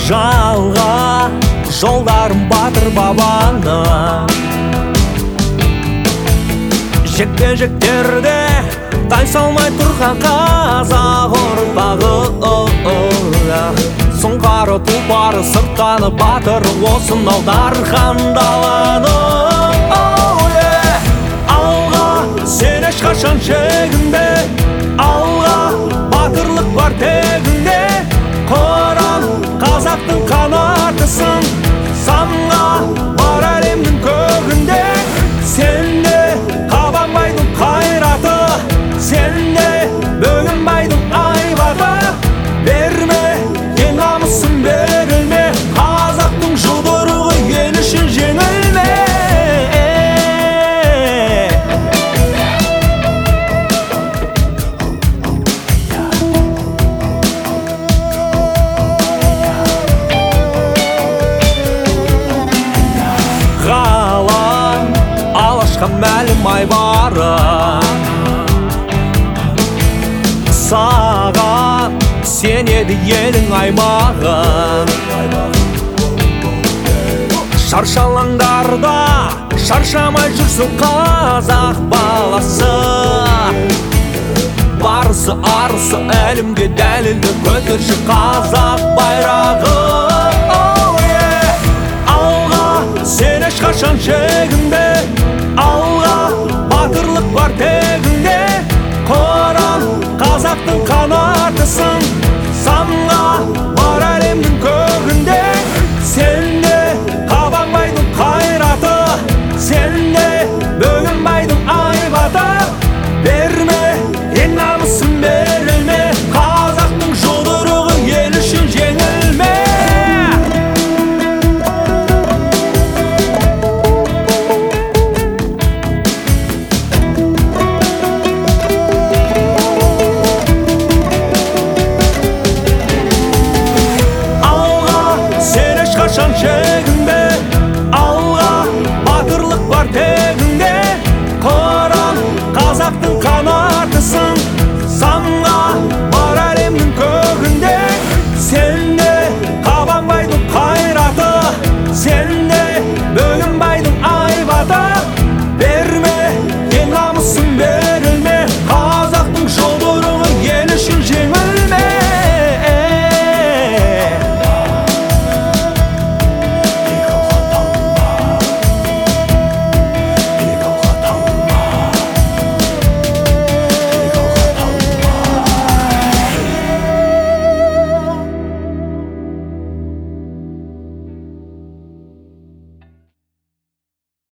жалға жолдарым батыр бабаны. Жекпе-жектерде тайсалмай тұрған қазақ ұрпағы. Сұңқары тұлпары сырттаны батыр осынау дархан даланың. Алға сен ешқашан шегінбе, алға батырлық бар тегінде. Қыран қазақтың қанатысың, самға бар әлемнің көгінде. Сенде қабанбайдың қайраты, сенде бөгенбайдың айбаты. Берме ел намысын берілме, қазақтың жұдырығы ел үшін жеңілме. Ғалам алашқа мәлім айбары, саған сенеді елің аймағын. Шаршалаңдарда шаршамай жүрсін қазақ баласы. Барысы арысы әлемге дәлелді көтерші қазақ байрағы.